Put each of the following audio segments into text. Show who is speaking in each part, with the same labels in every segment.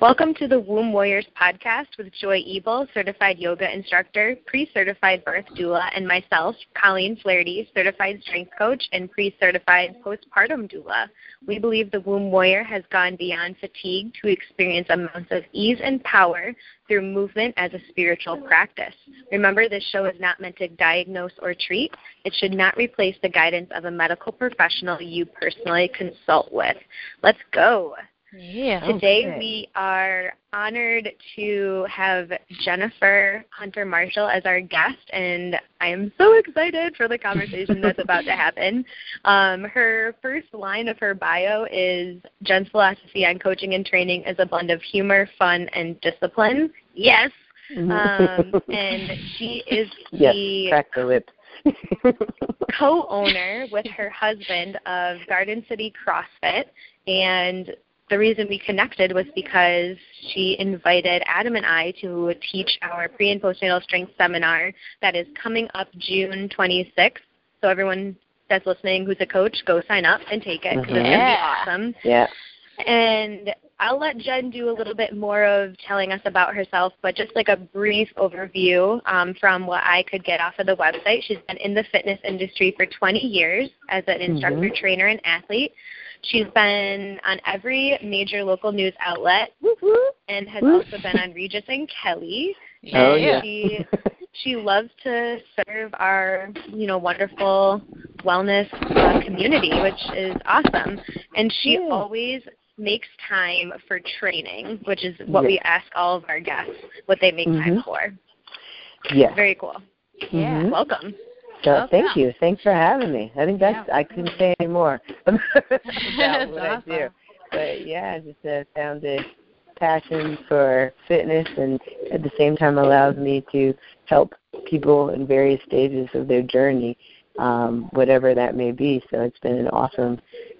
Speaker 1: Welcome to the Womb Warriors podcast with Joy Ebel, certified yoga instructor, pre-certified birth doula, and myself, Colleen Flaherty, certified strength coach and pre-certified postpartum doula. We believe the Womb Warrior has gone beyond fatigue to experience amounts of ease and power through movement as a spiritual practice. Remember, this show is not meant to diagnose or treat. It should not replace the guidance of a medical professional you personally consult with. Let's go.
Speaker 2: Yeah.
Speaker 1: Today we are honored to have Jennifer Hunter Marshall as our guest, and I am so excited for the conversation that's about to happen. Her first line of her bio is Jen's philosophy on coaching and training is a blend of humor, fun, and discipline. Yes. And she is the
Speaker 3: crack the whip.
Speaker 1: co-owner with her husband of Garden City CrossFit, and the reason we connected was because she invited Adam and I to teach our pre- and postnatal strength seminar that is coming up June 26th. So everyone that's listening who's a coach, go sign up and take it because it's going to be awesome.
Speaker 3: Yeah.
Speaker 1: And I'll let Jen do a little bit more of telling us about herself, but just like a brief overview from what I could get off of the website. She's been in the fitness industry for 20 years as an instructor, trainer, and athlete. She's been on every major local news outlet and has also been on Regis and Kelly. And she loves to serve our, wonderful wellness community, which is awesome. And she always makes time for training, which is what we ask all of our guests, what they make time for.
Speaker 3: Yes.
Speaker 1: Very cool.
Speaker 2: Yeah.
Speaker 1: Welcome.
Speaker 3: So thank you. Thanks for having me. I think that's, I couldn't say any more about what I do. But I just found a passion for fitness, and at the same time allows me to help people in various stages of their journey, whatever that may be. So it's been an awesome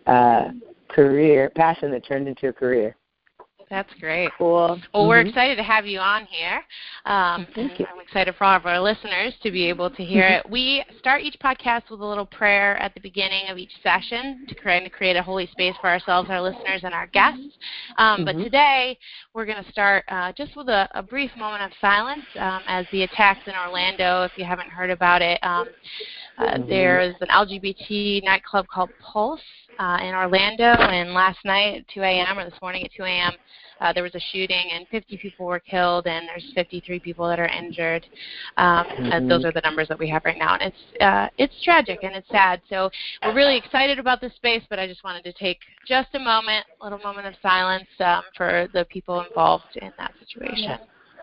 Speaker 3: passion that turned into a career.
Speaker 2: That's great.
Speaker 1: Cool.
Speaker 2: Well, we're excited to have you on here.
Speaker 3: Thank you.
Speaker 2: I'm excited for all of our listeners to be able to hear it. We start each podcast with a little prayer at the beginning of each session to create a holy space for ourselves, our listeners, and our guests. But today we're going to start just with a brief moment of silence as the attacks in Orlando, if you haven't heard about it. There's an LGBT nightclub called Pulse in Orlando, and last night at 2 a.m. or this morning at 2 a.m., there was a shooting, and 50 people were killed, and there's 53 people that are injured. And those are the numbers that we have right now, and it's tragic and it's sad. So we're really excited about this space, but I just wanted to take just a little moment of silence for the people involved in that situation.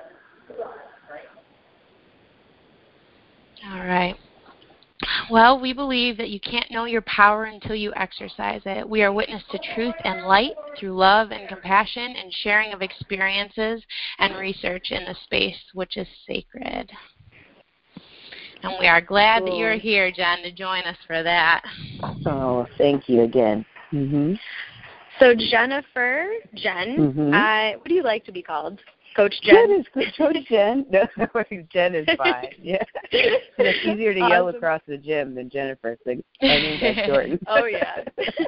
Speaker 2: All right. Well, we believe that you can't know your power until you exercise it. We are witness to truth and light through love and compassion and sharing of experiences and research in the space which is sacred. And we are glad that you're here, Jen, to join us for that.
Speaker 3: Oh, thank you again.
Speaker 1: So Jennifer, what do you like to be called? Coach Jen?
Speaker 3: Coach Jen. No, Jen is fine. Yeah. It's easier to yell across the gym than Jennifer. So I need that shortened.
Speaker 1: Oh, yeah.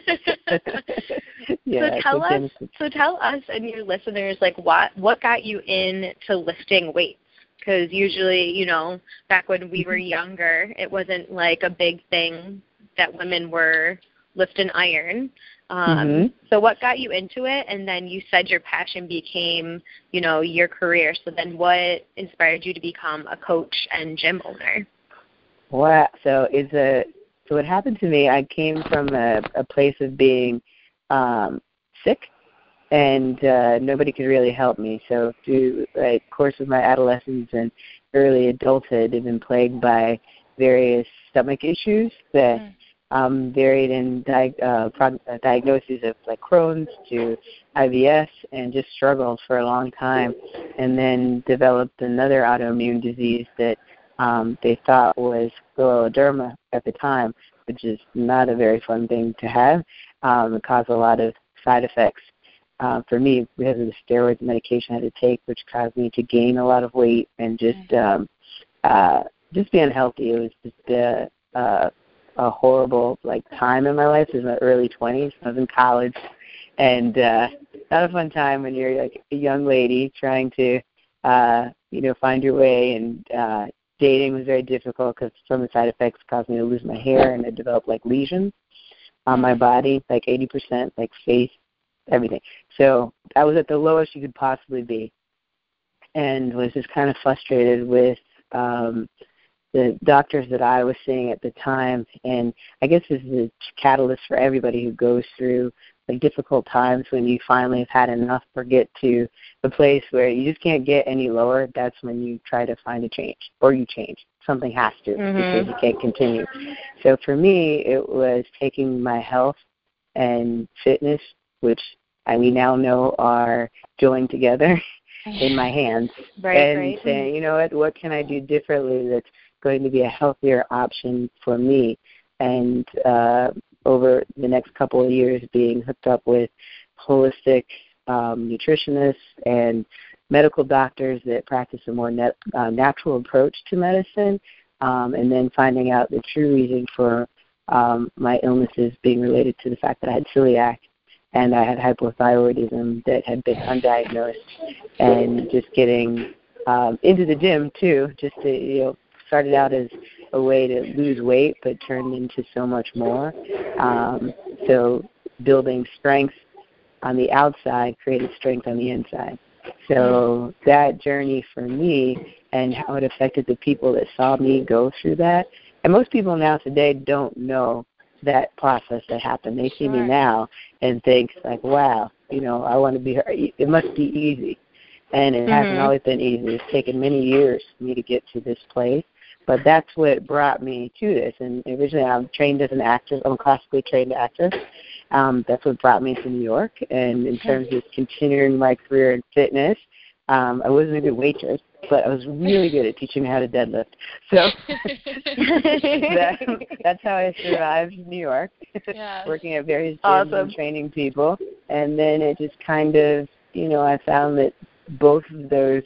Speaker 1: So tell us and your listeners, what got you into lifting weights? Because usually, back when we were younger, it wasn't like a big thing that women were lifting iron. So what got you into it? And then you said your passion became, your career. So then what inspired you to become a coach and gym owner?
Speaker 3: Wow. So what happened to me, I came from a place of being sick, and nobody could really help me. So through the course of my adolescence and early adulthood, I've been plagued by various stomach issues that varied in diagnoses of Crohn's to IBS, and just struggled for a long time, and then developed another autoimmune disease that they thought was scleroderma at the time, which is not a very fun thing to have. It caused a lot of side effects for me because of the steroid medication I had to take, which caused me to gain a lot of weight and just be unhealthy. It was just a horrible time in my life. It was my early 20s. I was in college, and not a fun time when you're like a young lady trying to, find your way. And dating was very difficult because some of the side effects caused me to lose my hair, and I developed like lesions on my body, like 80%, like face, everything. So I was at the lowest you could possibly be, and was just kind of frustrated with the doctors that I was seeing at the time. And I guess this is a catalyst for everybody who goes through like difficult times when you finally have had enough or get to the place where you just can't get any lower. That's when you try to find a change, or you change. Something has to, because you can't continue. So for me, it was taking my health and fitness, which we now know are joined together in my hands, and saying, you know what can I do differently that's going to be a healthier option for me? And over the next couple of years, being hooked up with holistic nutritionists and medical doctors that practice a more natural approach to medicine, and then finding out the true reason for my illnesses being related to the fact that I had celiac and I had hypothyroidism that had been undiagnosed, and just getting into the gym too, just to, started out as a way to lose weight, but turned into so much more. So building strength on the outside created strength on the inside. So that journey for me and how it affected the people that saw me go through that. And most people now today don't know that process that happened. They see me now and think like, wow, I want to be her. It must be easy. And it hasn't always been easy. It's taken many years for me to get to this place. But that's what brought me to this. And originally I'm trained as an actress. I'm a classically trained actress. That's what brought me to New York. And in terms of continuing my career in fitness, I wasn't a good waitress, but I was really good at teaching me how to deadlift. So that's how I survived New York, working at various gyms and training people. And then it just kind of, I found that both of those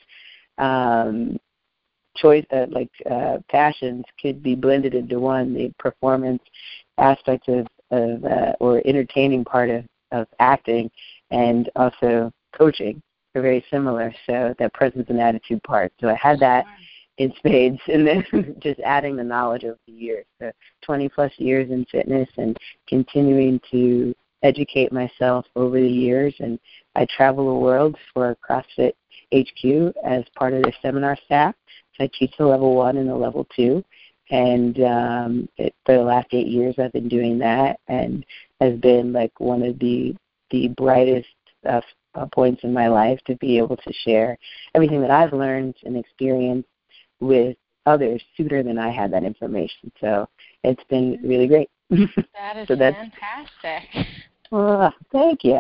Speaker 3: passions could be blended into one. The performance aspect of or entertaining part of acting, and also coaching are very similar. So that presence and attitude part. So I had that in spades, and then just adding the knowledge over the years. So 20 plus years in fitness and continuing to educate myself over the years. And I travel the world for CrossFit HQ as part of their seminar staff. So I teach the level 1 and the level 2. And for the last 8 years, I've been doing that, and has been like one of the brightest points in my life to be able to share everything that I've learned and experienced with others sooner than I had that information. So it's been really great.
Speaker 2: That is fantastic.
Speaker 3: Thank you.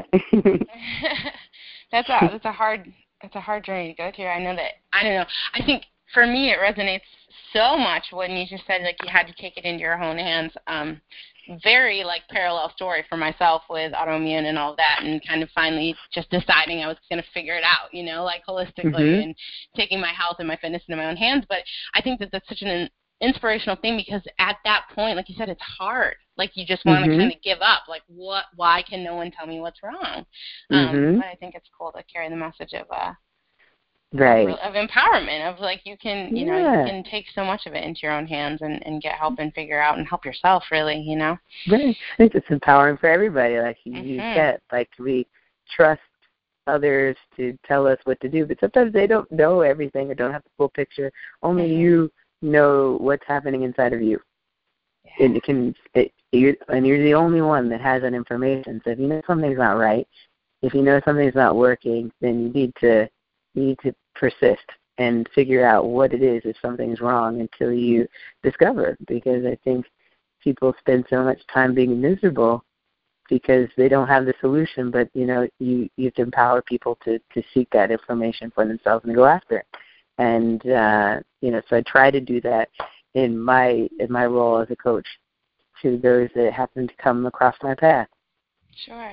Speaker 2: That's a hard journey to go through. I don't know. I think for me it resonates so much when you just said like you had to take it into your own hands. Very like parallel story for myself with autoimmune and all that, and kind of finally just deciding I was going to figure it out, like holistically, and taking my health and my fitness into my own hands. But I think that that's such an inspirational thing, because at that point, like you said, it's hard. Like you just want to kind of give up. Like why can no one tell me what's wrong? But I think it's cool to carry the message of of empowerment, of like you can you can take so much of it into your own hands and get help and figure out and help yourself, really, Right.
Speaker 3: I think it's empowering for everybody. Like you said, like we trust others to tell us what to do, but sometimes they don't know everything or don't have the full picture. Only you know what's happening inside of you. And you're the only one that has that information. So if you know something's not right, if you know something's not working, then you need to persist and figure out what it is if something's wrong until you discover. Because I think people spend so much time being miserable because they don't have the solution. But you have to empower people to seek that information for themselves and go after it. And so I try to do that in my role as a coach to those that happen to come across my path.
Speaker 2: Sure.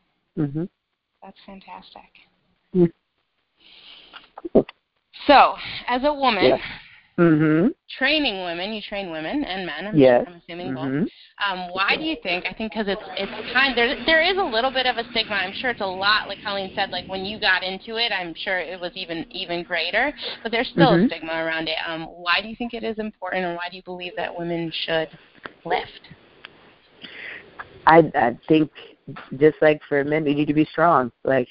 Speaker 2: That's fantastic.
Speaker 3: Cool.
Speaker 2: So, as a woman, training women. You train women and men.
Speaker 3: Yes.
Speaker 2: I'm assuming both. Why do you think? I think because it's kind. There is a little bit of a stigma. I'm sure it's a lot, like Colleen said. Like when you got into it, I'm sure it was even greater. But there's still a stigma around it. Why do you think it is important, and why do you believe that women should lift?
Speaker 3: I think just like for men, we need to be strong. Like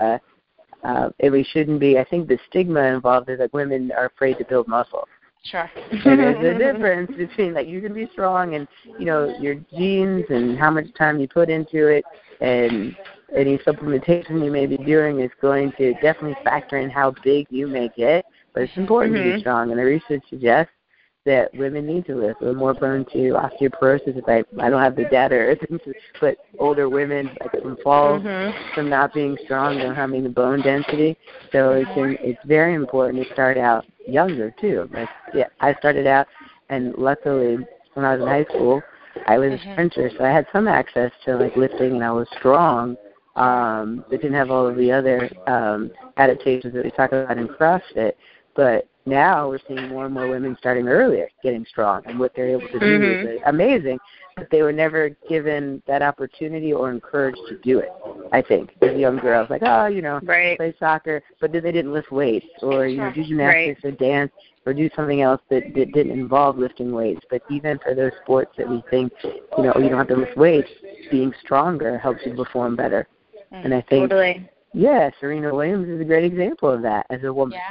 Speaker 3: we shouldn't be. I think the stigma involved is that women are afraid to build muscle.
Speaker 2: Sure.
Speaker 3: And there's a difference between like you can be strong and your genes and how much time you put into it and any supplementation you may be doing is going to definitely factor in how big you may get. But it's important to be strong, and the research suggests that women need to lift. We're more prone to osteoporosis. If I don't have the data or things, but older women like fall from not being strong, don't having the bone density. So it's very important to start out younger too. I started out, and luckily when I was in high school, I was a sprinter, so I had some access to like lifting, and I was strong. But didn't have all of the other adaptations that we talk about in CrossFit. But now we're seeing more and more women starting earlier, getting strong, and what they're able to do is amazing. But they were never given that opportunity or encouraged to do it. I think as young girls, like play soccer, but then they didn't lift weights or do gymnastics or dance or do something else that didn't involve lifting weights. But even for those sports that we think you don't have to lift weights, being stronger helps you perform better. And I think Serena Williams is a great example of that as a woman.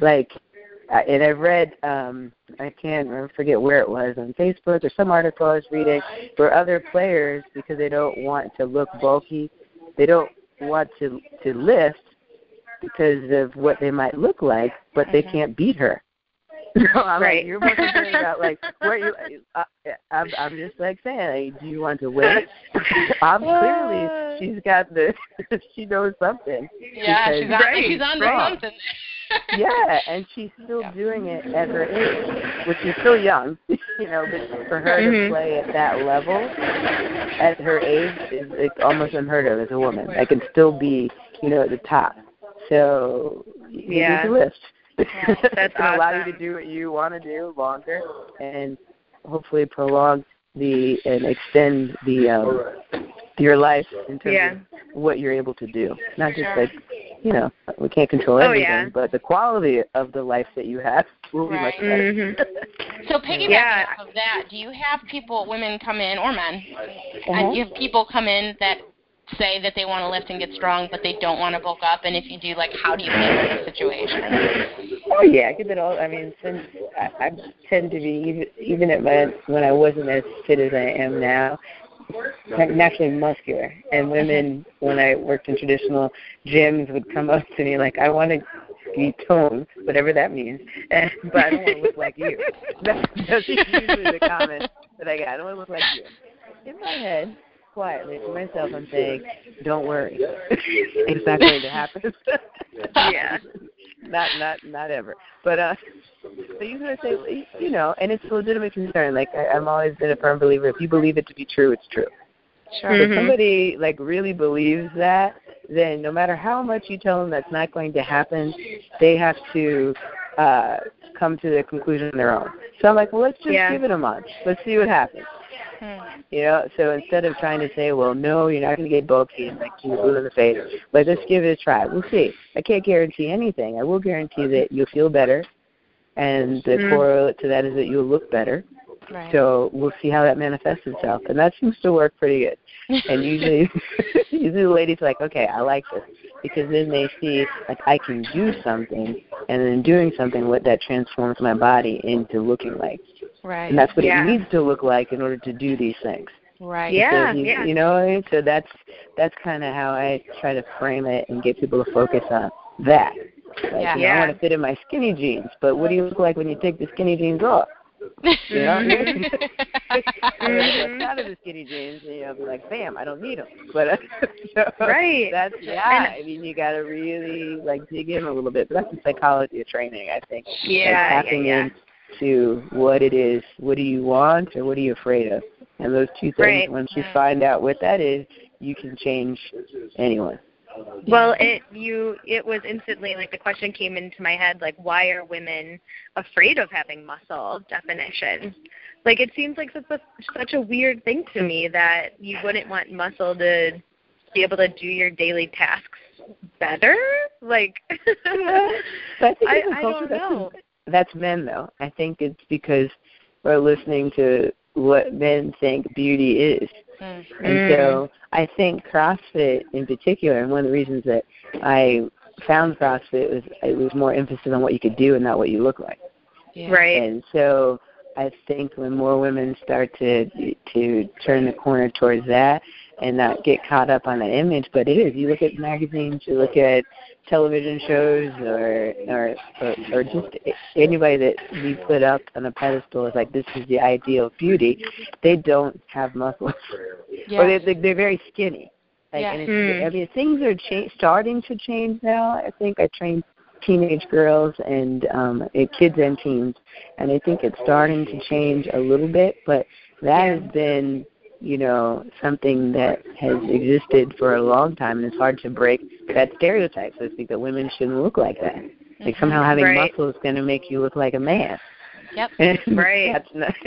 Speaker 3: And I've read, I forget where it was, on Facebook or some article I was reading, where other players, because they don't want to look bulky, they don't want to lift because of what they might look like, but they can't beat her. So I'm like, you're more concerned about where you. I'm just saying, do you want to win? Clearly, she's got she knows something.
Speaker 2: Yeah, she's on to something.
Speaker 3: Yeah, and she's still doing it at her age, which is still young, but for her to play at that level at her age is almost unheard of as a woman. I can still be, at the top. So you need to lift. That's going to allow you to do what you want to do longer and hopefully prolong and extend your life in terms of what you're able to do. Not just we can't control everything, but the quality of the life that you have will be much better.
Speaker 2: So piggybacking off of that, do you have women come in, or men, and you have people come in that say that they want to lift and get strong, but they don't want to bulk up, and if you do, how do you handle the situation?
Speaker 3: Oh, yeah, I get it all. I mean, since I tend to be, even when I wasn't as fit as I am now, naturally muscular. And women, when I worked in traditional gyms, would come up to me like, I want to be toned, whatever that means, but I don't want to look like you. That's usually the comment that I get. I don't want to look like you. In my head, quietly to myself, I'm saying, don't worry. It's not going to happen. Not ever. But so usually I say, and it's a legitimate concern. I'm always been a firm believer. If you believe it to be true, it's true. Sure. If somebody really believes that, then no matter how much you tell them that's not going to happen, they have to come to the conclusion on their own. So I'm like, well, let's just give it a month. Let's see what happens. So instead of trying to say, well, no, you're not going to get bulky and you're blue in the face, let's give it a try. We'll see. I can't guarantee anything. I will guarantee that you'll feel better, and the correlate to that is that you'll look better. Right. So we'll see how that manifests itself, and that seems to work pretty good. And usually the ladies are like, okay, I like this, because then they see I can do something, and then doing something, what that transforms my body into looking like. Right. And that's what it needs to look like in order to do these things.
Speaker 2: Right.
Speaker 3: Yeah. You know what I mean? So that's kind of how I try to frame it and get people to focus on that. I want to fit in my skinny jeans, but what do you look like when you take the skinny jeans off? You know what I mean? What's out of the skinny jeans? I'll be like, bam, I don't need them. But
Speaker 1: right.
Speaker 3: That's I mean, you got to really dig in a little bit. But that's the psychology of training, I think. Tapping into what it is. What do you want, or what are you afraid of? And those two things. Once you find out what that is, you can change anyone.
Speaker 1: Well, it was instantly like the question came into my head, like, why are women afraid of having muscle definition? Like, it seems like such a weird thing to me that you wouldn't want muscle to be able to do your daily tasks better. Like,
Speaker 3: but I think
Speaker 1: I don't know.
Speaker 3: That's men, though. I think it's because we're listening to what men think beauty is. And so I think CrossFit in particular, and one of the reasons that I found CrossFit was it was more emphasis on what you could do and not what you look like.
Speaker 1: Yeah. Right.
Speaker 3: And so I think when more women start to turn the corner towards that and not get caught up on that image, but it is. You look at magazines, you look at television shows, or just anybody that we put up on a pedestal is like, this is the ideal of beauty. They don't have muscles, or they're very skinny. Like, and I mean, things are starting to change now. I think I train teenage girls and kids and teens, and I think it's starting to change a little bit, but that has been, something that has existed for a long time, and it's hard to break that stereotype. So I think that women shouldn't look like that. Like somehow having muscle is going to make you look like a man.
Speaker 2: Yep.
Speaker 1: Right.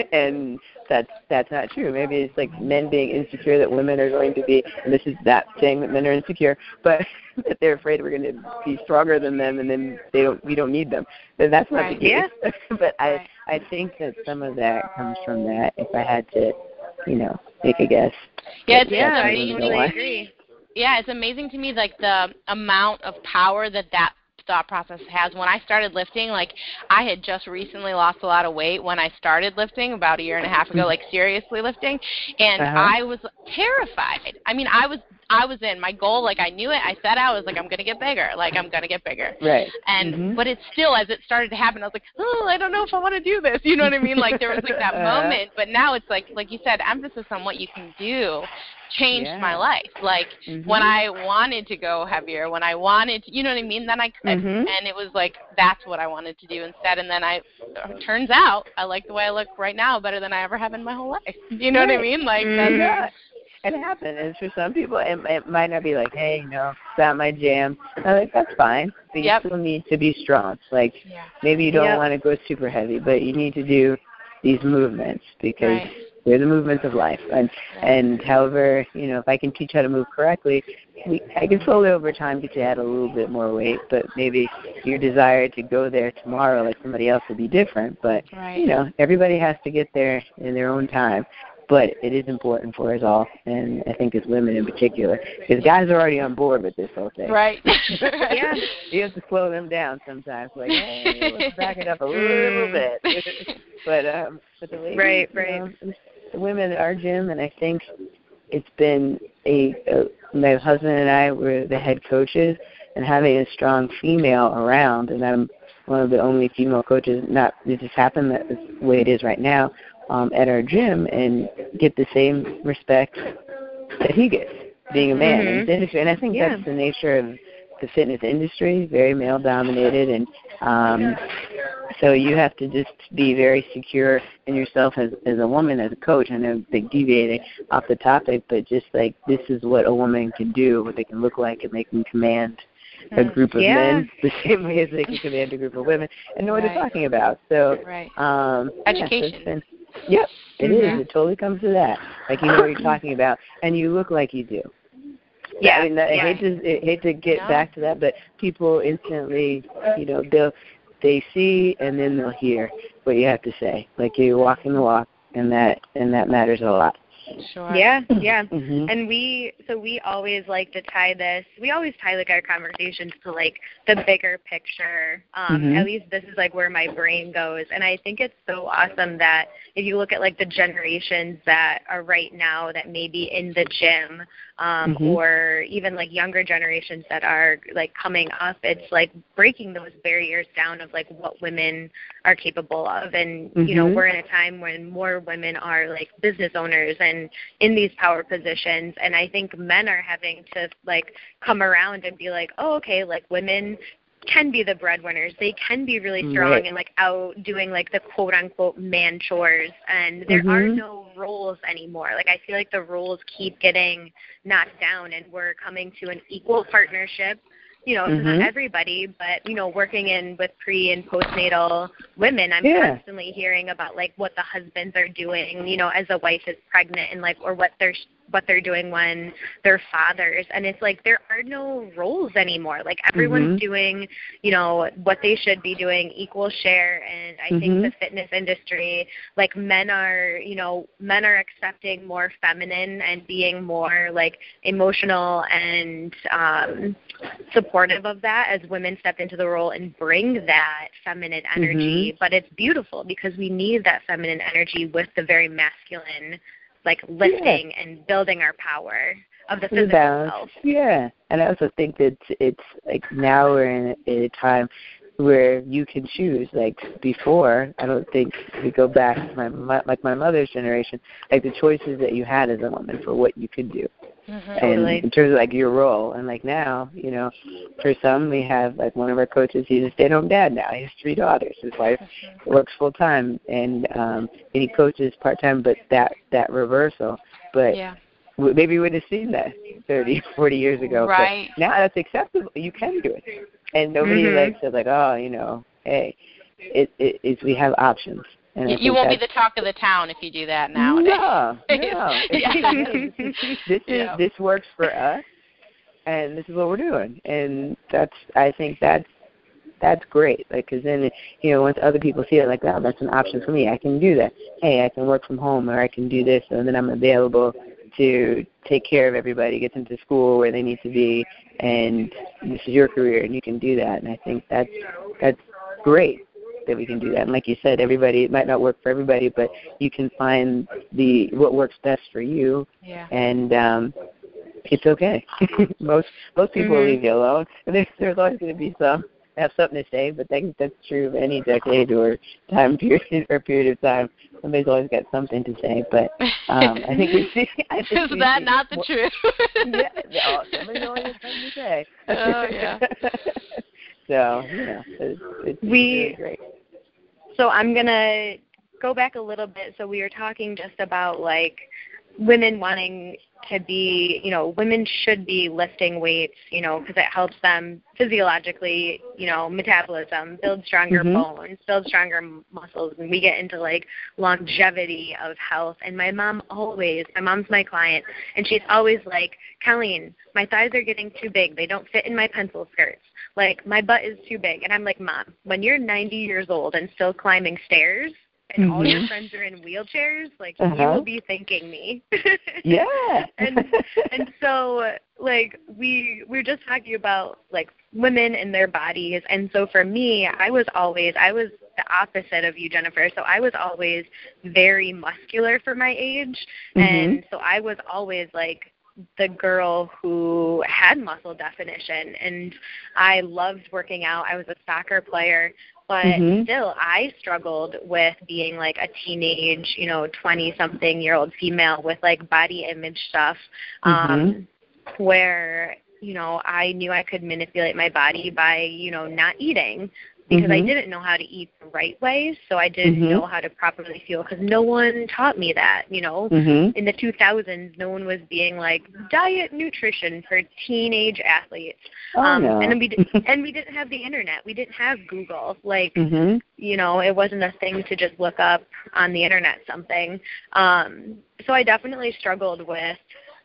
Speaker 3: That's not true. Maybe it's like men being insecure that women are going to be, and this is not saying that men are insecure, but that they're afraid we're going to be stronger than them, and then we don't need them. And that's not the case. Yeah. But I think that some of that comes from that. If I had to, make a guess.
Speaker 2: Yeah, I totally agree. Yeah, it's amazing to me, like the amount of power that thought process has. When I started lifting, like I had just recently lost a lot of weight when I started lifting about a year and a half ago, like seriously lifting, and I was terrified. I mean, I was in my goal, like I knew it. I set out, I was like, I'm gonna get bigger, Right. And but it's still, as it started to happen, I was like, oh, I don't know if I want to do this. You know what I mean? Like there was like that moment, but now it's like you said, emphasis on what you can do changed my life. Like when I wanted to go heavier, when I wanted to, you know what I mean, then I could. And it was like, that's what I wanted to do instead. And then turns out I like the way I look right now better than I ever have in my whole life. You know what I mean? Like that's
Speaker 3: it happened. And for some people, it might not be like, hey, it's not my jam. I'm like, that's fine. But you still need to be strong. Like maybe you don't want to go super heavy, but you need to do these movements because they're the movements of life. And however, if I can teach how to move correctly, I can slowly over time get you to add a little bit more weight, but maybe your desire to go there tomorrow like somebody else will be different. But, everybody has to get there in their own time. But it is important for us all, and I think as women in particular, because guys are already on board with this whole thing.
Speaker 2: Right.
Speaker 3: You have to slow them down sometimes. Like, hey, let's back it up a little bit. But the ladies, the women at our gym, and I think it's been my husband and I were the head coaches, and having a strong female around, and I'm one of the only female coaches. It just happened that it's the way it is right now. At our gym and get the same respect that he gets, being a man in this industry. And I think that's the nature of the fitness industry, very male-dominated. And so you have to just be very secure in yourself as a woman, as a coach. I know they're deviating off the topic, but just like this is what a woman can do, what they can look like, and they can command a group of men the same way as they can command a group of women and know what they're talking about. So
Speaker 2: education.
Speaker 3: Yep, it is. It totally comes to that. Like you know what you're talking about, and you look like you do.
Speaker 1: Yeah,
Speaker 3: I mean, I hate to get back to that, but people instantly, they see and then they'll hear what you have to say. Like you're walking the walk, and that matters a lot.
Speaker 2: Sure.
Speaker 1: Yeah. And we always like to we always tie like our conversations to like the bigger picture. At least this is like where my brain goes. And I think it's so awesome that if you look at like the generations that are right now that may be in the gym, or even like younger generations that are like coming up, it's like breaking those barriers down of like what women are capable of. And, we're in a time when more women are like business owners and in these power positions. And I think men are having to like come around and be like, oh, okay, like women can be the breadwinners. They can be really strong and like out doing like the quote unquote man chores, and there are no roles anymore. Like I feel like the roles keep getting knocked down, and we're coming to an equal partnership. You know, not everybody, but, you know, working in with pre and postnatal women, I'm constantly hearing about like what the husbands are doing, you know, as a wife is pregnant, and like, or what they're doing when they're fathers. And it's like there are no roles anymore. Like everyone's doing, you know, what they should be doing, equal share. And I think the fitness industry, like men are accepting more feminine and being more like emotional and supportive of that as women step into the role and bring that feminine energy. But it's beautiful because we need that feminine energy with the very masculine, like lifting and building our power of the physical self.
Speaker 3: Yeah, and I also think that it's like now we're in a time where you can choose. Like before, I don't think if we go back to my mother's generation, like the choices that you had as a woman for what you could do. And in terms of like your role, and like now, you know, for some we have like one of our coaches, he's a stay-at-home dad now. He has 3 daughters. His wife works full time, and he coaches part time. But that reversal, but maybe we would have seen that 30, 40 years ago.
Speaker 2: Right.
Speaker 3: But now that's acceptable. You can do it, and nobody like says like, oh, you know, hey, it's we have options. And
Speaker 2: you won't be the talk of the town if you do that nowadays.
Speaker 3: No. This works for us, and this is what we're doing, and I think that's great. Like, because then, you know, once other people see it, like, wow, that's an option for me. I can do that. Hey, I can work from home, or I can do this, and then I'm available to take care of everybody, get them to school where they need to be, and this is your career, and you can do that. And I think that's great that we can do that. And like you said, it might not work for everybody, but you can find what works best for you. Yeah. And it's okay. Most people will leave you alone. And there's always going to be some have something to say, but I think that's true of any decade or time period or period of time. Somebody's always got something to say. But I think we see.
Speaker 2: Is that not the truth?
Speaker 3: Yeah, somebody's always got something to say.
Speaker 2: Oh yeah.
Speaker 3: So, you know, it's really great.
Speaker 1: So I'm going to go back a little bit. So we were talking just about, like, women wanting to be, you know, women should be lifting weights, you know, because it helps them physiologically, you know, metabolism, build stronger bones, build stronger muscles, and we get into, like, longevity of health. And my mom's my client, and she's always like, Colleen, my thighs are getting too big. They don't fit in my pencil skirts. Like, my butt is too big. And I'm like, Mom, when you're 90 years old and still climbing stairs and all your friends are in wheelchairs, like, you will be thanking me.
Speaker 3: Yeah.
Speaker 1: and so, like, we're just talking about, like, women and their bodies. And so for me, I was the opposite of you, Jennifer. So I was always very muscular for my age. And so I was always, like, the girl who had muscle definition, and I loved working out. I was a soccer player, but still I struggled with being like a teenage, you know, 20-something-year-old female with like body image stuff, where, you know, I knew I could manipulate my body by, you know, not eating, because I didn't know how to eat the right way, so I didn't know how to properly fuel, because no one taught me that, you know. In the 2000s, no one was being like, diet nutrition for teenage athletes.
Speaker 3: No.
Speaker 1: And we didn't have the internet. We didn't have Google. Like, you know, it wasn't a thing to just look up on the internet something. So I definitely struggled with,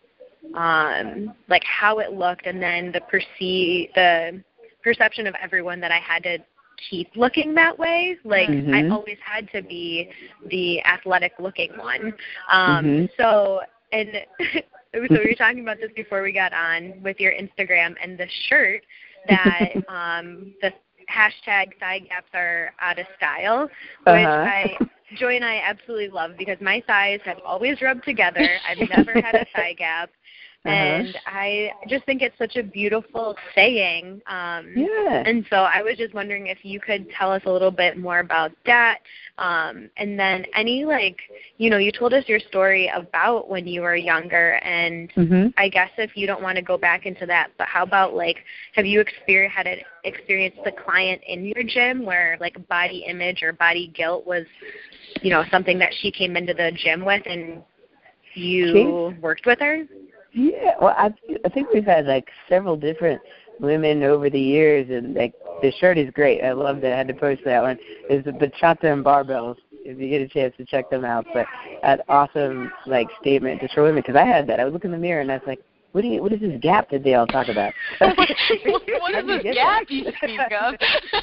Speaker 1: like, how it looked, and then the perception of everyone that I had to keep looking that way. Like, I always had to be the athletic looking one. So we were talking about this before we got on with your Instagram and the shirt that the hashtag thigh gaps are out of style, which Joy and I absolutely love, because my thighs have always rubbed together. I've never had a thigh gap. And I just think it's such a beautiful saying. And so I was just wondering if you could tell us a little bit more about that. And then any, you told us your story about when you were younger, and I guess if you don't want to go back into that, but how about, have you experienced the client in your gym where, body image or body guilt was, something that she came into the gym with and you worked with her?
Speaker 3: Yeah, well, I think we've had, several different women over the years, and, the shirt is great. I love that. I had to post that one. It's the Bachata and Barbells, if you get a chance to check them out. But an awesome, statement just for women, because I had that. I would look in the mirror, and I was like, what is this gap that they all talk about?
Speaker 2: What is this gap you speak of?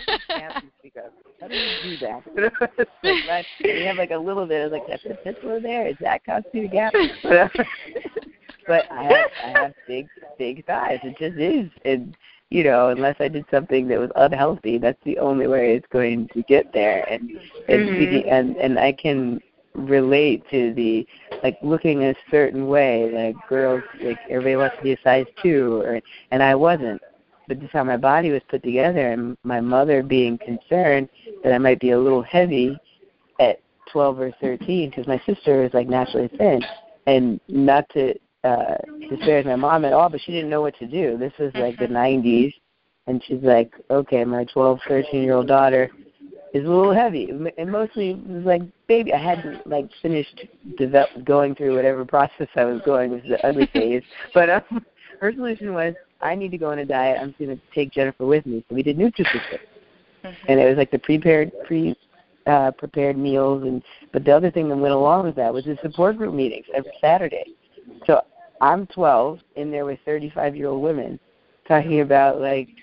Speaker 2: How
Speaker 3: do you do that? You have a little bit. I was like, that's a pencil there. Is that constitute a gap? But I have big thighs. It just is. And, unless I did something that was unhealthy, that's the only way it's going to get there. And I can relate to the looking a certain way, girls, everybody wants to be a size 2, and I wasn't. But just how my body was put together, and my mother being concerned that I might be a little heavy at 12 or 13, because my sister is naturally thin, and not to disparage my mom at all, but she didn't know what to do. This was the 90s, and she's like, okay, my 12, 13-year-old daughter is a little heavy, and mostly it was baby. I hadn't finished going through whatever process I was going with the ugly phase, but her solution was, I need to go on a diet. I'm going to take Jennifer with me. So we did NutriFit, and it was the prepared meals, but the other thing that went along with that was the support group meetings every Saturday. So I'm 12, and there were 35-year-old women talking about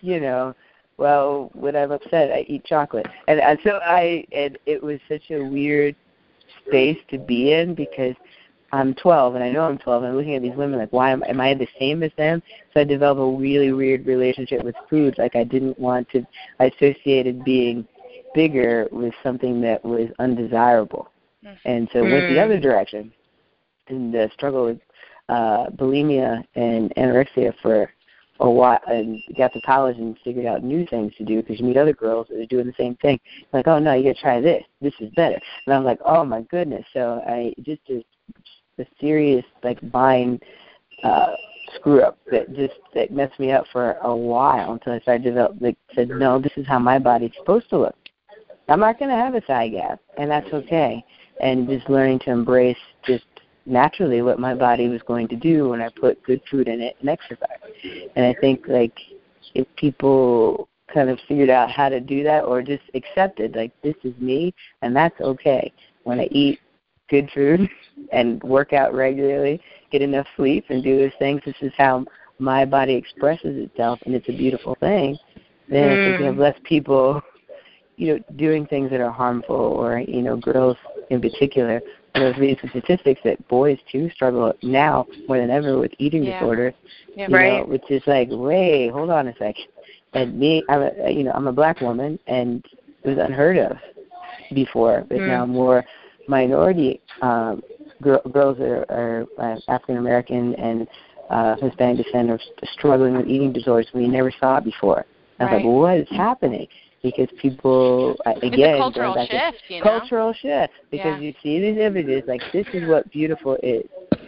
Speaker 3: well, when I'm upset, I eat chocolate. And so it was such a weird space to be in, because I'm 12, and I know I'm 12, and I'm looking at these women why am I the same as them? So I developed a really weird relationship with food. I didn't want to, I associated being bigger with something that was undesirable. And so went the other direction, and struggled with bulimia and anorexia for a while, and got to college and figured out new things to do, because you meet other girls that are doing the same thing. Oh no, you got to try this. This is better. And I'm oh my goodness. So I just a serious mind screw up that messed me up for a while, until I started to develop. Said, no, this is how my body's supposed to look. I'm not going to have a thigh gap, and that's okay. And just learning to embrace just naturally what my body was going to do when I put good food in it and exercise. And I think if people kind of figured out how to do that, or just accepted this is me, and that's okay. When I eat good food and work out regularly, get enough sleep, and do those things, this is how my body expresses itself, and it's a beautiful thing. Then I think you have less people doing things that are harmful, or girls in particular. I was reading some statistics that boys too struggle now more than ever with eating disorders. Which is wait, hold on a second. And me, I'm a black woman, and it was unheard of before, but now more minority girls that are African American and Hispanic descent are struggling with eating disorders. We never saw it before. I was well, what is happening? Because people, again,
Speaker 2: it's a cultural shift,
Speaker 3: cultural shift, because you see these images, this is what beautiful is.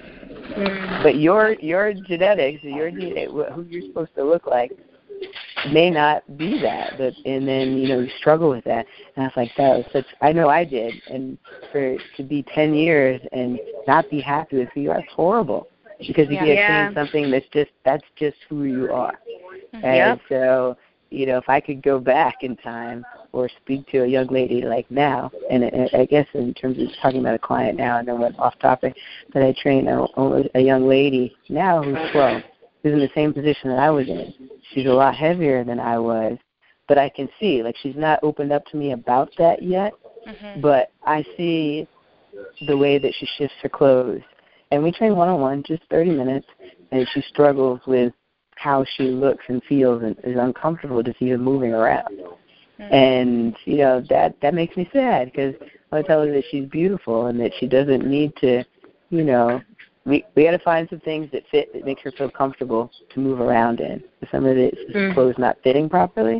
Speaker 3: But your genetics, your DNA, who you're supposed to look like, may not be that. And then, you struggle with that. And I was that was such, I know I did. And to be 10 years and not be happy with who you are, it's horrible. Because you get something that's just who you are. And so, if I could go back in time or speak to a young lady now, and I guess in terms of talking about a client now, and then went off topic, but I train a young lady now who's 12, who's in the same position that I was in. She's a lot heavier than I was, but I can see, she's not opened up to me about that yet, but I see the way that she shifts her clothes. And we train one-on-one, just 30 minutes, and she struggles with how she looks and feels and is uncomfortable just even moving around. And, that makes me sad, because I tell her that she's beautiful and that she doesn't need to, we got to find some things that fit, that makes her feel comfortable to move around in. Some of the clothes not fitting properly.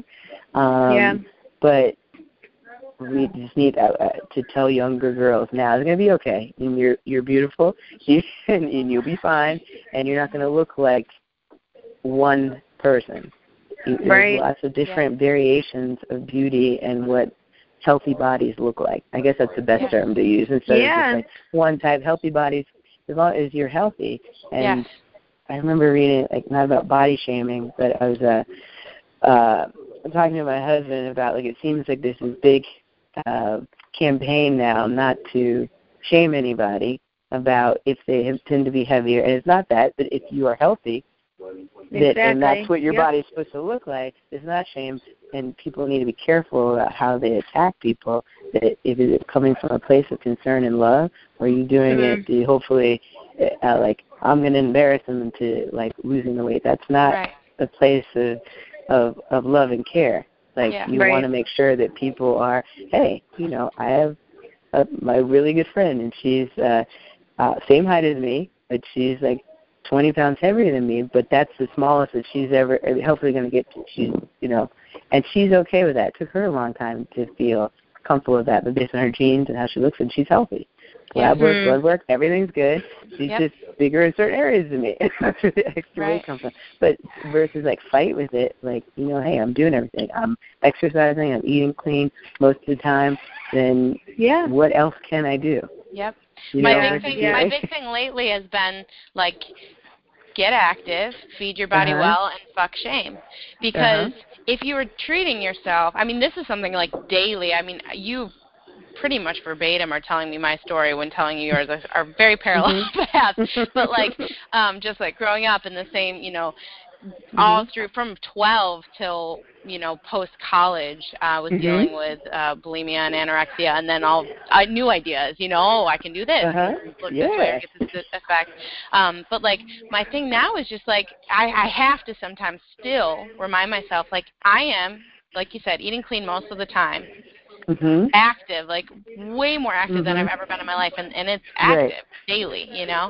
Speaker 3: But we just need to tell younger girls now it's going to be okay, and you're beautiful, and you'll be fine, and you're not going to look like one person. There's lots of different variations of beauty and what healthy bodies look like. I guess that's the best term to use instead of just like one type. Healthy bodies, as long as you're healthy. And I remember reading, like, not about body shaming, but I was talking to my husband about, like, it seems like there's this big campaign now not to shame anybody about if they tend to be heavier. And it's not that, but if you are healthy, and that's what your body is supposed to look like, it's not shame. And people need to be careful about how they attack people. That if it's coming from a place of concern and love, or you doing it to hopefully, like, I'm going to embarrass them into, like, losing the weight. That's not a place of love and care. Like, you want to make sure that people are, hey, you know, I have my really good friend, and she's same height as me, but she's like 20 pounds heavier than me, but that's the smallest that she's ever hopefully going to get to. She's, you know, and she's okay with that. It took her a long time to feel comfortable with that, but based on her genes and how she looks, and she's healthy. Lab work, blood work, everything's good. She's just bigger in certain areas than me. That's where the extra weight comes from. But versus, like, fight with it, like, you know, hey, I'm doing everything. I'm exercising, I'm eating clean most of the time. Then what else can I do?
Speaker 2: Yep.
Speaker 3: You
Speaker 2: my big thing lately has been, like, get active, feed your body well, and fuck shame. Because if you were treating yourself, I mean, this is something, like, daily. I mean, you pretty much verbatim are telling me my story when telling you yours are very parallel paths. But, like, just, like, growing up in the same, you know, all through from 12 till, you know, post-college, was dealing with bulimia and anorexia, and then new ideas, you know, oh, I can do this, look this way, or get this effect. But, like, my thing now is just, like, I have to sometimes still remind myself, like, I am, like you said, eating clean most of the time, active, like, way more active than I've ever been in my life, and it's active daily, you know?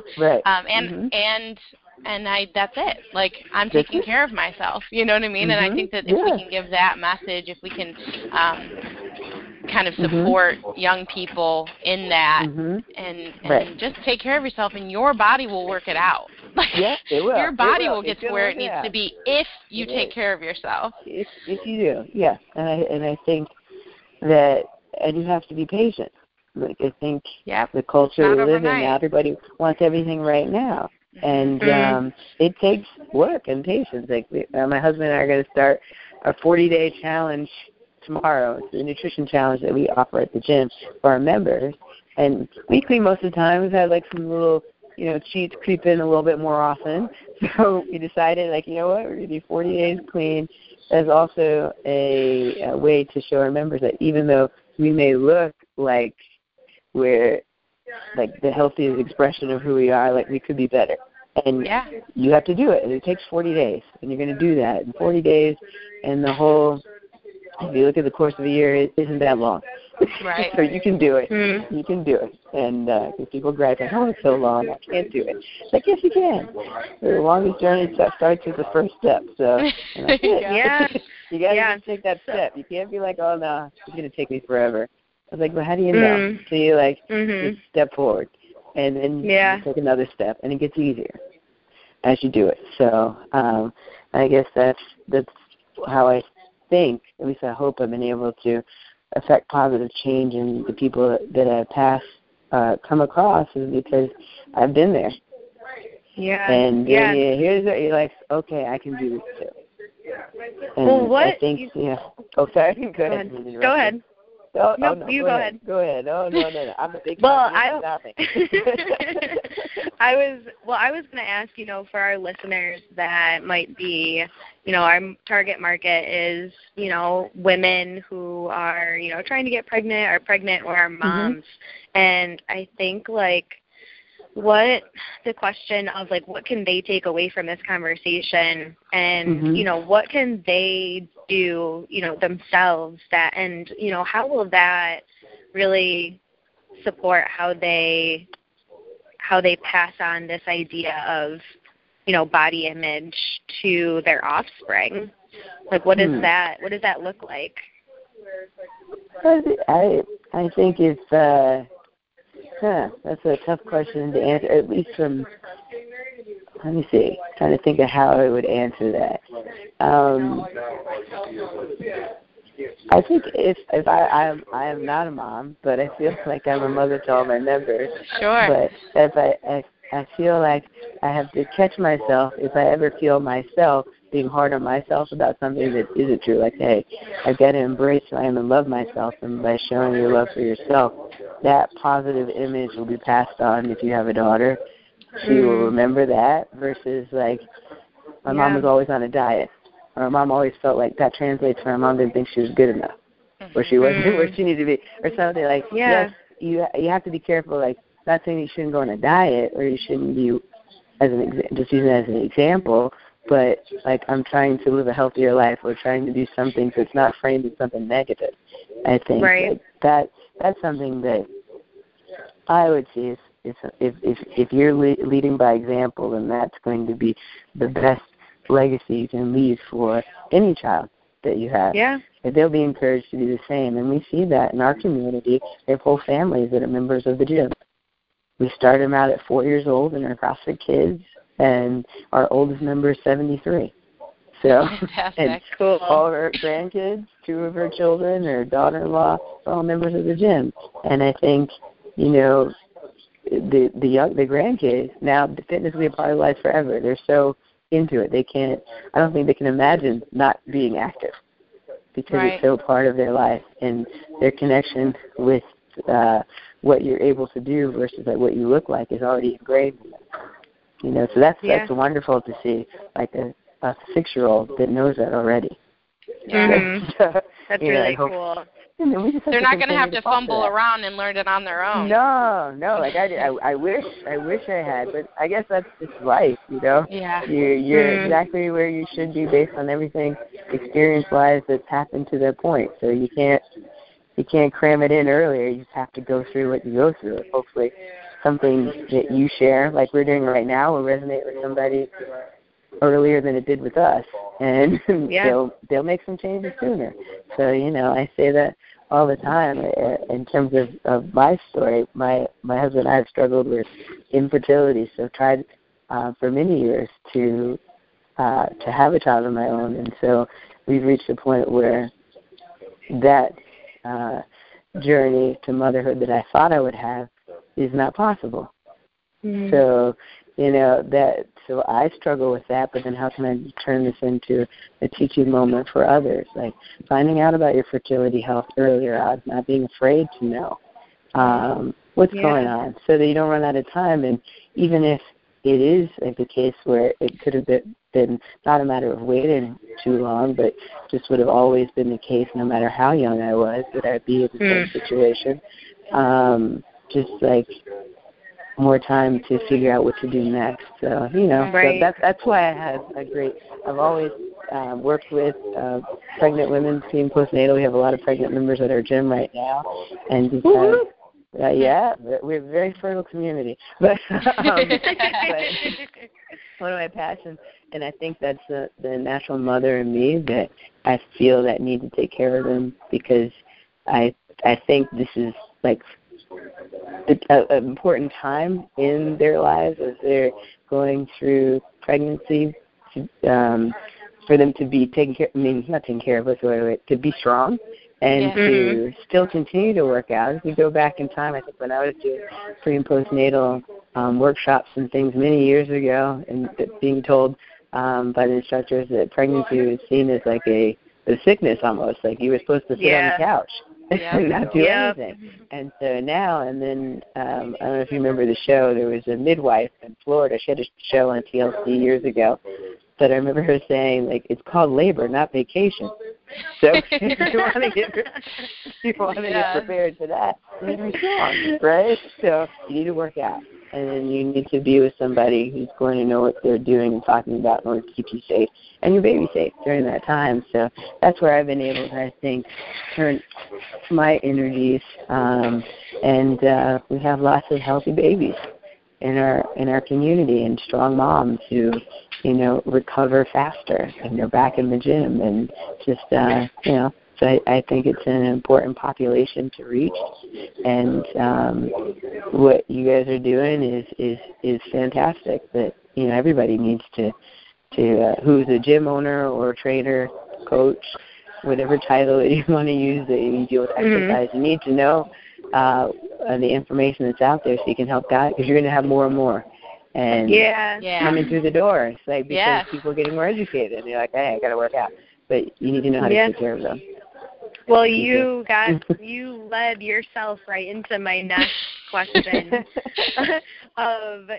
Speaker 2: And that's it. Like, I'm taking care of myself. You know what I mean? And I think that if we can give that message, if we can kind of support young people in that and just take care of yourself, and your body will work it out. Like,
Speaker 3: it will.
Speaker 2: Your body will get to where it needs to be if you take care of yourself.
Speaker 3: If you do, and I think that, and you have to be patient. Like, I think the culture we live in now, everybody wants everything right now. And it takes work and patience. Like, my husband and I are going to start a 40-day challenge tomorrow. It's a nutrition challenge that we offer at the gym for our members. And weekly, most of the time, we've had, like, some little, you know, cheats creep in a little bit more often. So we decided, like, you know what, we're going to do 40 days clean. There's also a way to show our members that even though we may look like we're, like, the healthiest expression of who we are, like, we could be better. And you have to do it. And it takes 40 days. And you're going to do that in 40 days. And the whole, if you look at the course of a year, it isn't that long.
Speaker 2: Right.
Speaker 3: So you can do it. You can do it. And because people gripe, like, oh, it's so long, I can't do it. It's like, yes, you can. The longest journey starts with the first step. So that's it. You got to take that step. You can't be like, oh, no, it's going to take me forever. I was like, well, how do you know? So you, like, just step forward. And then you take another step, and it gets easier as you do it. So I guess that's how I think, at least I hope I've been able to affect positive change in the people that I come across, is because I've been there. And then here's what you're like, okay, I can do this too. And
Speaker 1: well, what?
Speaker 3: I think, Oh, sorry. Go ahead.
Speaker 1: Go ahead.
Speaker 3: Oh,
Speaker 1: no,
Speaker 3: no,
Speaker 1: you go ahead.
Speaker 3: Go ahead. Oh, no. I'm a big
Speaker 1: nothing. I was going to ask, you know, for our listeners that might be, you know, our target market is, you know, women who are, you know, trying to get pregnant or are moms. And I think, like, what the question of, like, what can they take away from this conversation, and you know, what can they do, you know, themselves, that, and, you know, how will that really support how they how they pass on this idea of, body image to their offspring. Like, what does that look like?
Speaker 3: I think it's that's a tough question to answer, at least from, let me see, trying to think of how I would answer that. I think if I am not a mom, but I feel like I'm a mother to all my members.
Speaker 2: Sure.
Speaker 3: But if I feel like I have to catch myself if I ever feel myself being hard on myself about something that isn't true. Like, hey, I've got to embrace who I am and love myself, and by showing your love for yourself, that positive image will be passed on if you have a daughter. She will remember that versus like, my mom was always on a diet. Or my mom always felt like that translates for my mom didn't think she was good enough, or she wasn't where she needed to be, or something like. Yes, you have to be careful. Like, not saying you shouldn't go on a diet or you shouldn't be just using it as an example, but like, I'm trying to live a healthier life or trying to do something so it's not framed as something negative. I think like that's something that I would see is if you're leading by example, then that's going to be the best legacy you can leave for any child that you have.
Speaker 1: Yeah.
Speaker 3: That they'll be encouraged to do the same. And we see that in our community. We have whole families that are members of the gym. We start them out at 4 years old and are CrossFit kids, and our oldest member is 73. So,
Speaker 2: fantastic.
Speaker 3: Cool. All of her grandkids, 2 of her children, her daughter-in-law, are all members of the gym. And I think, the grandkids, now the fitness will be a part of life forever. They're so into it. I don't think they can imagine not being active because it's so part of their life, and their connection with what you're able to do versus like what you look like is already engraved in them. So that's wonderful to see, like a 6-year-old that knows that already.
Speaker 1: That's really cool.
Speaker 2: They're not going to have to fumble around and learn it on their own.
Speaker 3: No. Like I wish I had, but I guess that's just life,
Speaker 2: Yeah.
Speaker 3: You're exactly where you should be based on everything experience-wise that's happened to that point. So you can't cram it in earlier. You just have to go through what you go through. Hopefully, something that you share, like we're doing right now, will resonate with somebody earlier than it did with us, and they'll make some changes sooner. So I say that all the time. In terms of my story, my husband and I have struggled with infertility, so tried for many years to have a child of my own, and so we've reached a point where that journey to motherhood that I thought I would have is not possible. So so I struggle with that, but then how can I turn this into a teaching moment for others? Like finding out about your fertility health earlier on, not being afraid to know what's going on so that you don't run out of time. And even if it is like the case where it could have been not a matter of waiting too long, but just would have always been the case no matter how young I was, that I'd be in the same situation. Just like more time to figure out what to do next. So, so that's why I have I've always worked with pregnant women, team postnatal. We have a lot of pregnant members at our gym right now. And just we're a very fertile community. But, but one of my passions, and I think that's the natural mother in me, that I feel that need to take care of them, because I think this is like an important time in their lives as they're going through pregnancy, for them to be taken care. Not taken care of, but to be strong and to still continue to work out. If you go back in time, I think when I was doing pre and postnatal workshops and things many years ago, and being told by the instructors that pregnancy was seen as like a sickness almost, like you were supposed to sit on the couch and not do anything. And so now, and then I don't know if you remember the show, there was a midwife in Florida. She had a show on TLC years ago, but I remember her saying, like, it's called labor, not vacation. So if you want to get prepared for that, you need to be strong, right? So you need to work out. And then you need to be with somebody who's going to know what they're doing and talking about in order to keep you safe and your baby safe during that time. So that's where I've been able to, I think, turn my energies. And we have lots of healthy babies. in our community, and strong moms who, recover faster and they're back in the gym, and just So I think it's an important population to reach, and what you guys are doing is fantastic. That everybody needs to who's a gym owner or trainer, coach, whatever title that you want to use that you deal with exercise, you need to know the information that's out there so you can help guide, because you're going to have more and more. And coming through the door, it's like because people are getting more educated, and you're like, hey, I got to work out, but you need to know how to take care of them.
Speaker 1: Well, you led yourself right into my next question of,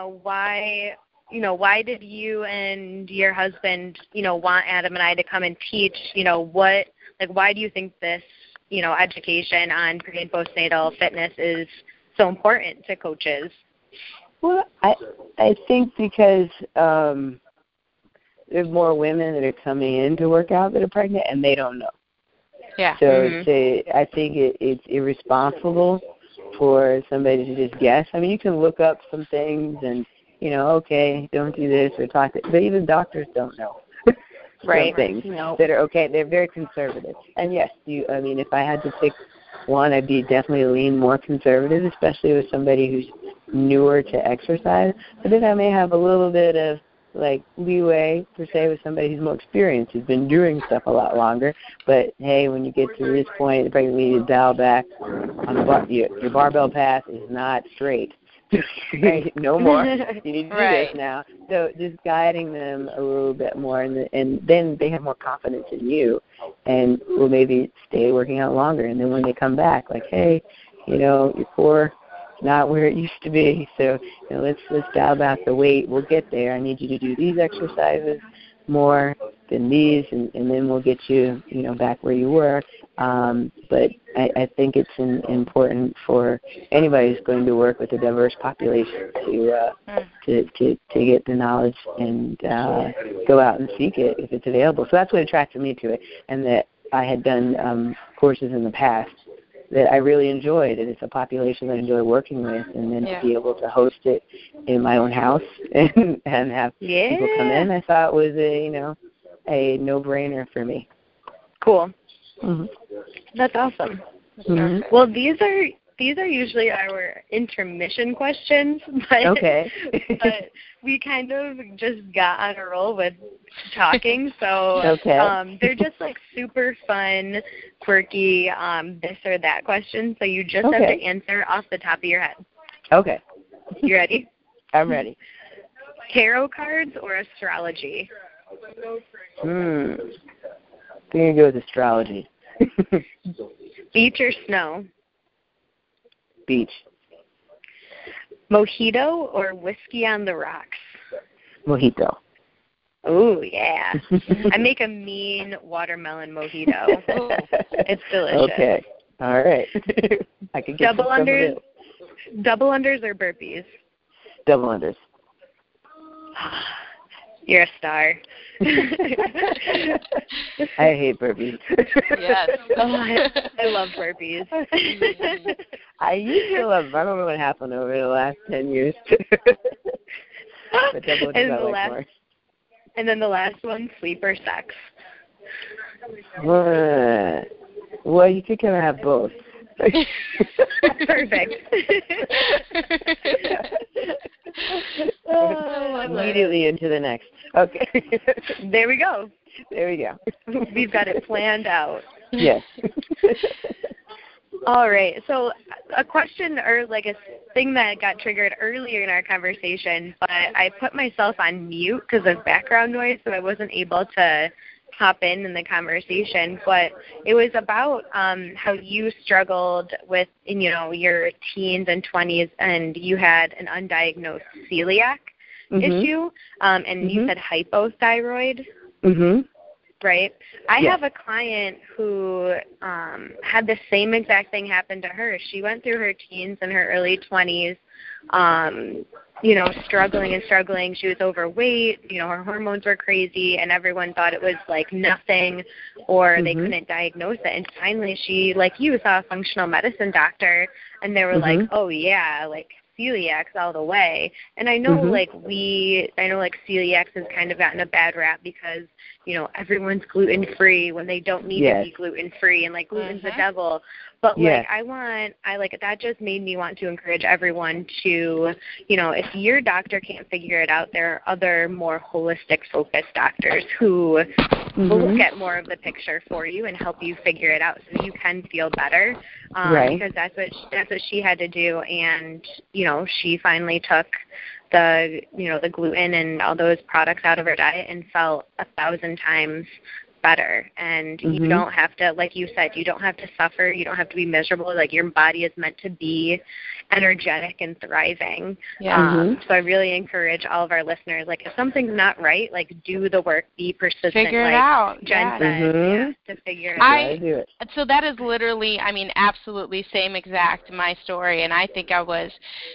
Speaker 1: why did you and your husband, want Adam and I to come and teach, why do you think this, education on pre- and postnatal fitness is so important to coaches?
Speaker 3: Well, I think because there's more women that are coming in to work out that are pregnant, and they don't know.
Speaker 2: Yeah.
Speaker 3: So I think it's irresponsible for somebody to just guess. I mean, you can look up some things and, okay, don't do this or talk to, but even doctors don't know.
Speaker 1: Right.
Speaker 3: Things that are okay. They're very conservative. And yes, if I had to pick one, I'd be definitely lean more conservative, especially with somebody who's newer to exercise. But then I may have a little bit of leeway per se with somebody who's more experienced, who's been doing stuff a lot longer. But hey, when you get to this point, you probably need to dial back on the your barbell path is not straight. Right. No more. You need to do this now. So just guiding them a little bit more, and then they have more confidence in you, and will maybe stay working out longer. And then when they come back, hey, your core not where it used to be. So let's dial back the weight. We'll get there. I need you to do these exercises more than these, and then we'll get you back where you were. But I think it's important for anybody who's going to work with a diverse population to get the knowledge and go out and seek it if it's available. So that's what attracted me to it, and that I had done courses in the past that I really enjoyed, and it's a population that I enjoy working with, and then to be able to host it in my own house and have people come in, I thought was a no-brainer for me.
Speaker 1: Cool.
Speaker 3: Mm-hmm.
Speaker 1: That's awesome.
Speaker 3: Mm-hmm.
Speaker 1: Well, these are usually our intermission questions, but we kind of just got on a roll with talking, so they're just super fun, quirky, this or that questions, so you just have to answer off the top of your head.
Speaker 3: Okay.
Speaker 1: You ready?
Speaker 3: I'm ready.
Speaker 1: Tarot cards or astrology?
Speaker 3: I'm going to go with astrology.
Speaker 1: Beach or snow?
Speaker 3: Beach.
Speaker 1: Mojito or whiskey on the rocks?
Speaker 3: Mojito.
Speaker 1: Oh, yeah. I make a mean watermelon mojito. It's delicious.
Speaker 3: Okay. All right. I can get
Speaker 1: double unders or burpees?
Speaker 3: Double unders.
Speaker 1: You're a star.
Speaker 3: I hate burpees.
Speaker 2: Yes.
Speaker 1: I love burpees.
Speaker 3: I used to love them. I don't know what happened over the last 10 years. But double unders I like more.
Speaker 1: And then the last one, sleep or sex?
Speaker 3: Well, you could kind of have both.
Speaker 1: Perfect.
Speaker 3: Immediately into the next. Okay.
Speaker 1: There we go. We've got it planned out.
Speaker 3: Yes.
Speaker 1: All right. So a question or a thing that got triggered earlier in our conversation, but I put myself on mute because of background noise, so I wasn't able to hop in the conversation. But it was about how you struggled with, your teens and 20s, and you had an undiagnosed celiac issue, and you said hypothyroid. Mm-hmm. Right? I have a client who had the same exact thing happen to her. She went through her teens and her early 20s, struggling. She was overweight. Her hormones were crazy, and everyone thought it was nothing, or they couldn't diagnose it. And finally, she, like you, saw a functional medicine doctor, and they were like, "Oh yeah, celiacs all the way. And I know like celiacs has kind of gotten a bad rap because, everyone's gluten-free when they don't need to be gluten-free, and like gluten's the devil. But that just made me want to encourage everyone to, if your doctor can't figure it out, there are other more holistic focused doctors who will look at more of the picture for you and help you figure it out so you can feel better. Because that's what she had to do, and she finally took the gluten and all those products out of her diet and felt 1,000 times better. And you don't have to, like you said, you don't have to suffer, you don't have to be miserable. Like, your body is meant to be energetic and thriving. So I really encourage all of our listeners, like, if something's not right, like, do the work, be persistent,
Speaker 2: figure it
Speaker 1: like
Speaker 2: out.
Speaker 1: Jen said, to figure it out.
Speaker 2: So that is literally, absolutely same exact my story. And I think I was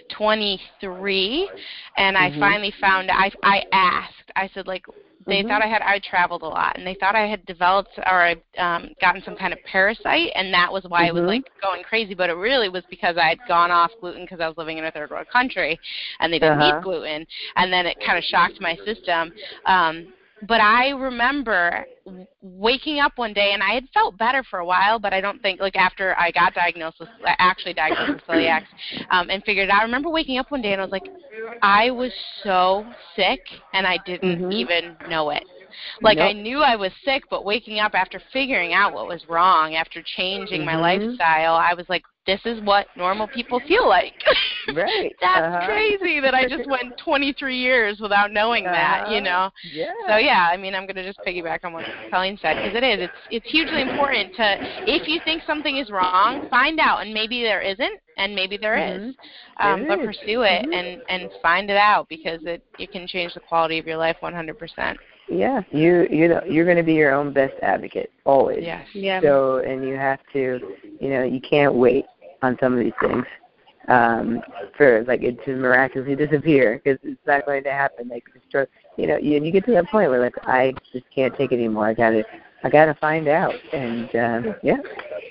Speaker 2: 23, and I finally found, I asked, I said, like, they thought I traveled a lot, and they thought I had developed or gotten some kind of parasite, and that was why I was like going crazy. But it really was because I had gone off gluten because I was living in a third world country, and they didn't eat gluten, and then it kind of shocked my system. But I remember waking up one day, and I had felt better for a while, but I don't think, like, after I got diagnosed with celiac, and figured it out, I remember waking up one day, and I was like, I was so sick, and I didn't even know it. Like, I knew I was sick, but waking up after figuring out what was wrong, after changing my lifestyle, I was like, this is what normal people feel like.
Speaker 3: Right.
Speaker 2: That's crazy that I just went 23 years without knowing that,
Speaker 3: Yeah.
Speaker 2: So, yeah, I'm going to just piggyback on what Colleen said, because it is. It's hugely important to, if you think something is wrong, find out, and maybe there isn't, and maybe there is. But pursue it and find it out, because it can change the quality of your life 100%.
Speaker 3: Yeah, you're going to be your own best advocate always.
Speaker 2: Yes.
Speaker 1: Yeah.
Speaker 3: So, and you have to, you can't wait on some of these things for like it to miraculously disappear, because it's not going to happen. Like, you get to that point where like, I just can't take it anymore. I gotta find out, and
Speaker 2: Yes.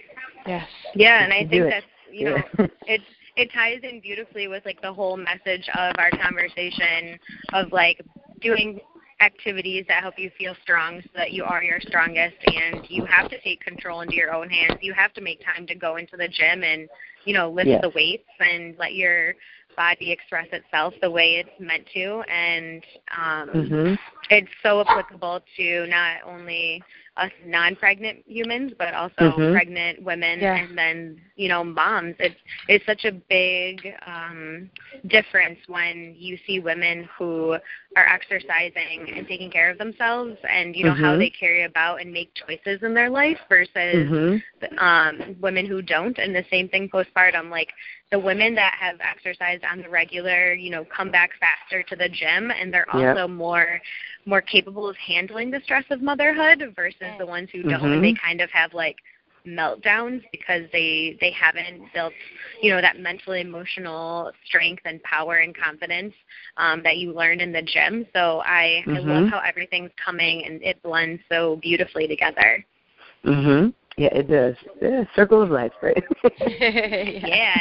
Speaker 1: Yeah, and I think that's it ties in beautifully with like the whole message of our conversation of like doing activities that help you feel strong so that you are your strongest, and you have to take control into your own hands. You have to make time to go into the gym and, lift the weights and let your body express itself the way it's meant to. And it's so applicable to not only us non-pregnant humans, but also pregnant women and then, moms. It's such a big difference when you see women who are exercising and taking care of themselves and, how they carry about and make choices in their life versus women who don't. And the same thing postpartum, like the women that have exercised on the regular, come back faster to the gym, and they're also more capable of handling the stress of motherhood versus the ones who don't, and they kind of have like meltdowns because they haven't built, that mental emotional strength and power and confidence that you learn in the gym. So I love how everything's coming and it blends so beautifully together.
Speaker 3: Yeah, it does. Yeah, circle of life, right?
Speaker 1: Yeah.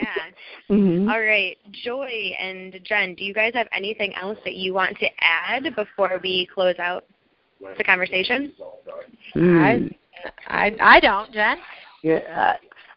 Speaker 1: All right, Joy and Jen, do you guys have anything else that you want to add before we close out the conversation?
Speaker 2: I don't, Jen.
Speaker 3: Yeah,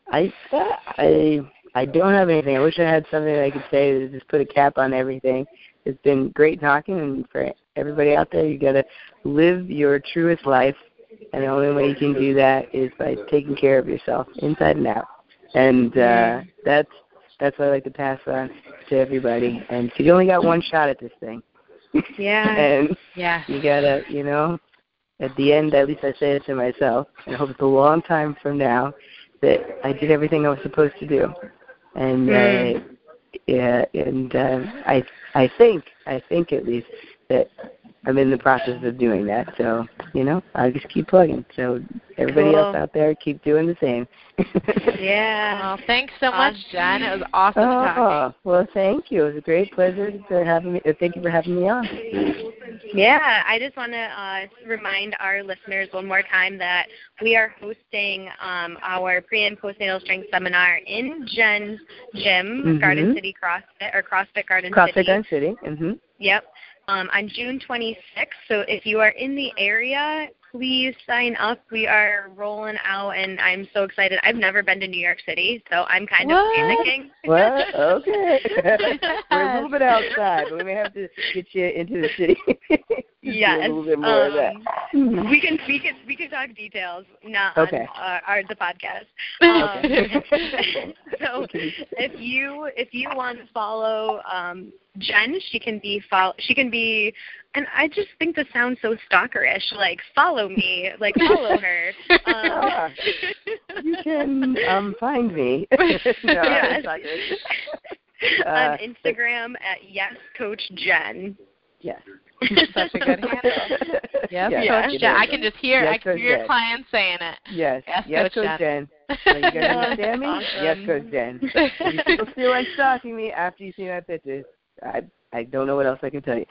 Speaker 3: I don't have anything. I wish I had something that I could say to just put a cap on everything. It's been great talking, and for everybody out there, you got to live your truest life. And the only way you can do that is by taking care of yourself inside and out. And that's what I like to pass on to everybody. And you only got one shot at this thing.
Speaker 1: Yeah.
Speaker 3: And you got to, at the end, at least I say it to myself, and I hope it's a long time from now, that I did everything I was supposed to do. And I think at least that I'm in the process of doing that. So, I'll just keep plugging. So everybody else out there, keep doing the same.
Speaker 1: Yeah.
Speaker 2: Well, thanks so much, Jen. It was awesome talking.
Speaker 3: Well, thank you. It was a great pleasure to have me. Thank you for having me on.
Speaker 1: Yeah, I just want to remind our listeners one more time that we are hosting our pre- and postnatal strength seminar in Jen's gym, Garden City CrossFit, or CrossFit Garden City.
Speaker 3: CrossFit Garden City. Mm-hmm.
Speaker 1: Yep. On June 26th. So if you are in the area, please sign up. We are rolling out, and I'm so excited. I've never been to New York City, so I'm kind of panicking.
Speaker 3: What? Okay. We're a little bit outside, but we may have to get you into the city.
Speaker 1: Yes.
Speaker 3: A little bit more of that.
Speaker 1: We can talk details, not on the podcast. So if you want to follow Jen, she can be, and I just think this sounds so stalkerish. Like, follow me, like follow her.
Speaker 3: You can find me.
Speaker 1: Yes. On Instagram at YesCoachJen.
Speaker 3: Yes.
Speaker 2: Such a good handle. Yes, Coach Jen. I can just hear, I can hear your clients saying it.
Speaker 3: Yes, Coach Jen. So you guys understand me? Awesome. Yes, Coach Jen. If you still feel like stalking me after you see my pictures, I don't know what else I can tell you.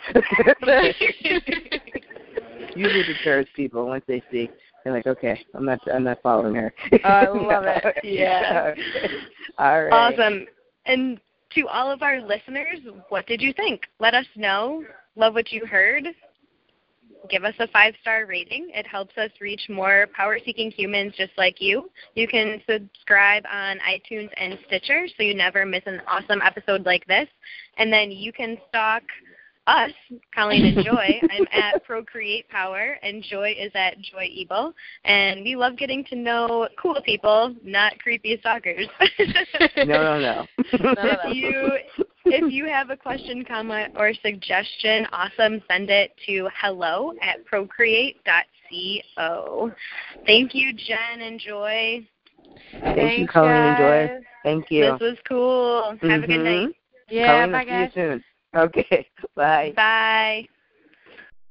Speaker 3: Usually deters people once they see. They're like, okay, I'm not following her.
Speaker 1: I love it. Yeah.
Speaker 3: All right.
Speaker 1: Awesome. And to all of our listeners, what did you think? Let us know. Love what you heard. Give us a 5-star rating. It helps us reach more power-seeking humans just like you. You can subscribe on iTunes and Stitcher so you never miss an awesome episode like this. And then you can stalk us, Colleen and Joy. I'm at Procreate Power, and Joy is at Joy Ebel. And we love getting to know cool people, not creepy stalkers.
Speaker 3: No.
Speaker 1: If you have a question, comment, or suggestion, awesome, send it to hello@procreate.co. Thank you, Jen and Joy.
Speaker 3: Thank you, Colleen and Joy. Thank you.
Speaker 1: This was cool. Have a good night.
Speaker 2: Yeah,
Speaker 3: Colleen,
Speaker 2: bye,
Speaker 3: I'll
Speaker 2: guys.
Speaker 3: see you soon. Okay, bye.
Speaker 1: Bye.